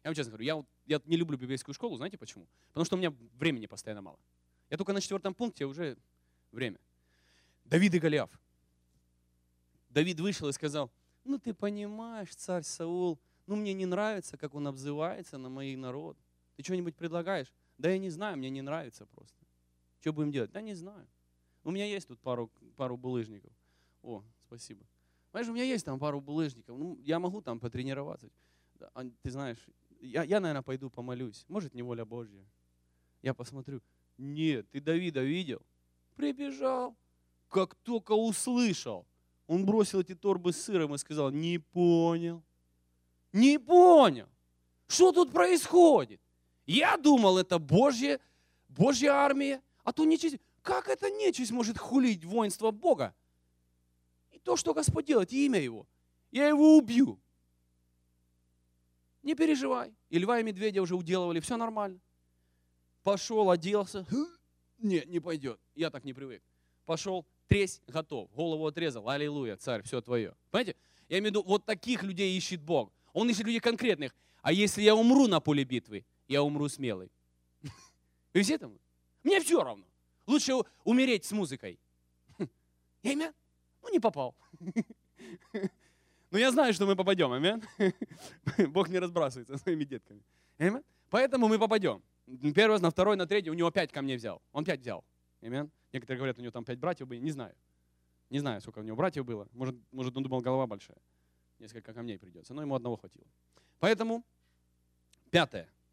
Я вам честно говорю, я не люблю библейскую школу, знаете почему? Потому что у меня времени постоянно мало. Я только на 4 пункте, уже время. Давид и Голиаф. Давид вышел и сказал: ну ты понимаешь, царь Саул, ну мне не нравится, как он обзывается на мой народ. Ты что-нибудь предлагаешь? Да я не знаю, мне не нравится просто. Что будем делать? Да не знаю. У меня есть тут пару булыжников. О, спасибо. Понимаешь, у меня есть там пару булыжников. Ну, я могу там потренироваться. Ты знаешь, я, наверное, пойду помолюсь. Может, не воля Божья. Я посмотрю. Нет, ты Давида видел? Прибежал. Как только услышал, он бросил эти торбы с сыром и сказал: не понял. Не понял. Что тут происходит? Я думал, это Божья армия, а то нечисть. Как эта нечисть может хулить воинство Бога? И то, что Господь делает, и имя Его. Я его убью. Не переживай. И льва, и медведя уже уделывали, все нормально. Пошел, оделся. Нет, не пойдет. Я так не привык. Пошел, тресь, готов. Голову отрезал. Аллилуйя, царь, все твое. Понимаете? Я имею в виду, вот таких людей ищет Бог. Он ищет людей конкретных. А если я умру на поле битвы, я умру смелый. Вы все там? Мне все равно. Лучше умереть с музыкой. Аминь? Ну, не попал. Но я знаю, что мы попадем. Аминь? Бог не разбрасывается своими детками. Аминь? Поэтому мы попадем. Первый раз, на второй, на третий, у него 5 камней взял. Он 5 взял. Аминь? Некоторые говорят, у него там 5 братьев были. Не знаю. Не знаю, сколько у него братьев было. Может, он думал, голова большая. Несколько камней придется. Но ему одного хватило. Поэтому, 5.